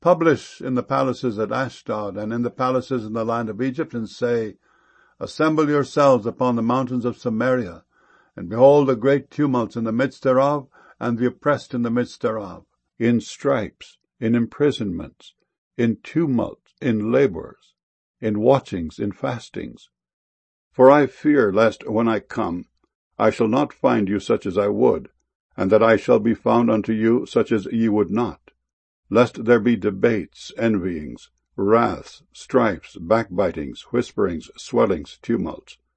Publish in the palaces at Ashdod, and in the palaces in the land of Egypt, and say, Assemble yourselves upon the mountains of Samaria, and behold a great tumult in the midst thereof, and the oppressed in the midst thereof, in stripes, in imprisonments, in tumults, in labours, in watchings, in fastings. For I fear lest, when I come, I shall not find you such as I would, and that I shall be found unto you such as ye would not, lest there be debates, envyings, wraths, strifes, backbitings, whisperings, swellings, tumults.